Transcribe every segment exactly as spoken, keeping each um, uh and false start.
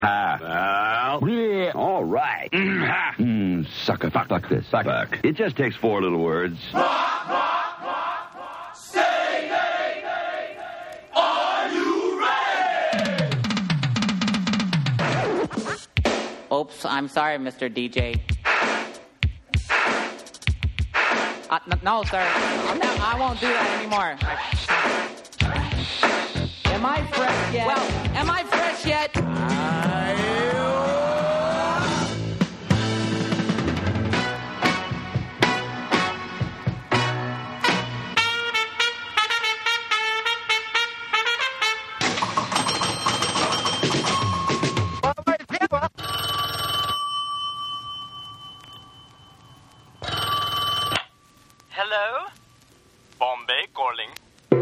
Ah. Well. Yeah. All right. Mm, sucker. Fuck. Fuck this. Fuck. Fuck. It just takes four little words. Say nay, nay, nay. Are you ready? Oops, I'm sorry, Mister D J. Uh, n- no, sir. I'm not, I won't do that anymore. Am I fresh yet? Well, am I fresh yet? Hello? Bombay calling.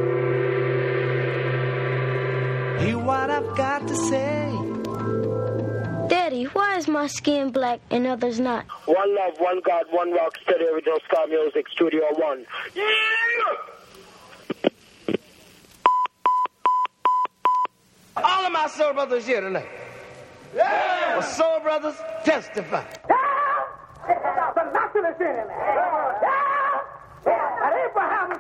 Hear what I've got to say. Daddy, why is my skin black and others not? One love, one God, one rock, steady original Star Music, Studio One. Yeah! All of my soul brothers here tonight. Yeah! My soul brothers testify. Yeah! There's a naturalist in him. Yeah! Yeah! And Abraham